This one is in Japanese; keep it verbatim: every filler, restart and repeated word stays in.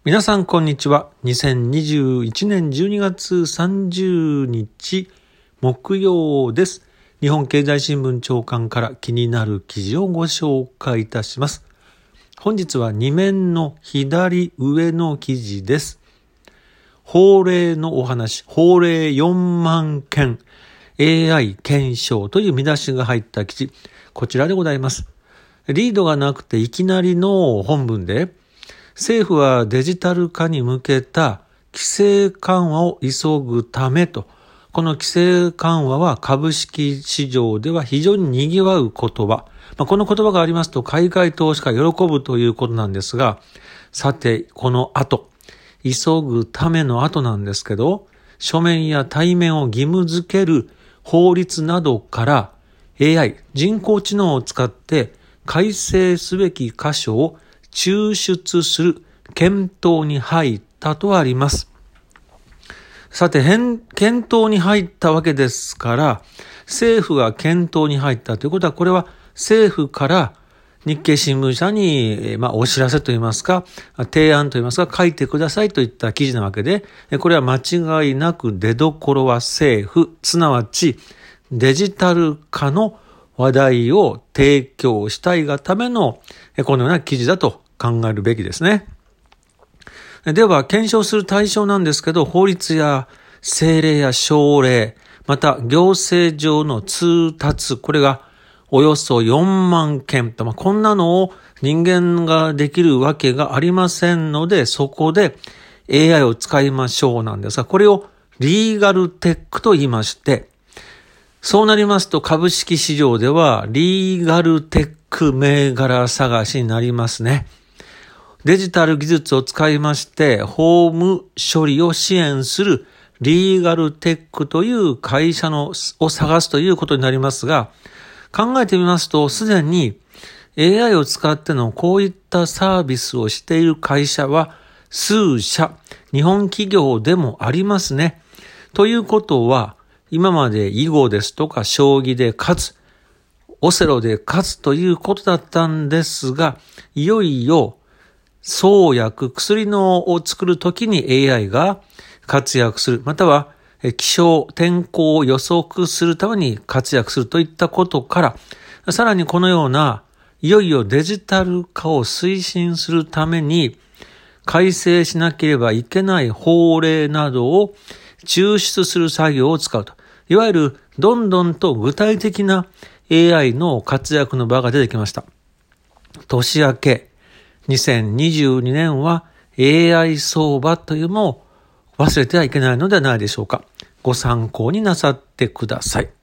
皆さんこんにちは。にせんにじゅういちねんじゅうにがつさんじゅうにち木曜です。日本経済新聞長官から気になる記事をご紹介いたします。本日はに面の左上の記事です。法令のお話、法令よんまんけん エーアイ 検証という見出しが入った記事、こちらでございます。リードがなくていきなりの本文で、政府はデジタル化に向けた規制緩和を急ぐためと、この規制緩和は株式市場では非常に賑わう言葉。まあ、この言葉がありますと海外投資家が喜ぶということなんですが、さてこの後、急ぐための後なんですけど、書面や対面を義務付ける法律などから エーアイ、人工知能を使って改正すべき箇所を抽出する検討に入ったとあります。さて、検討に入ったわけですから、政府が検討に入ったということは、これは政府から日経新聞社に、まあ、お知らせといいますか、提案といいますか、書いてくださいといった記事なわけで、これは間違いなく出どころは政府、すなわちデジタル化の話題を提供したいがためのこのような記事だと考えるべきですね。では検証する対象なんですけど、法律や政令や省令、また行政上の通達、これがおよそよんまんけんと、まあ、こんなのを人間ができるわけがありませんので、そこで エーアイ を使いましょうなんですが、これをリーガルテックと言いまして、そうなりますと株式市場ではリーガルテック銘柄探しになりますね。デジタル技術を使いまして法務処理を支援するリーガルテックという会社のを探すということになりますが、考えてみますとすでに エーアイ を使ってのこういったサービスをしている会社は数社、日本企業でもありますね。ということは、今まで囲碁ですとか将棋で勝つ、オセロで勝つということだったんですが、いよいよ創薬、薬のを作るときに エーアイ が活躍する、または気象、天候を予測するために活躍するといったことから、さらにこのようないよいよデジタル化を推進するために改正しなければいけない法令などを抽出する作業を使うと。いわゆるどんどんと具体的な エーアイ の活躍の場が出てきました。年明けにせんにじゅうにねんは エーアイ 相場というのを忘れてはいけないのではないでしょうか。ご参考になさってください。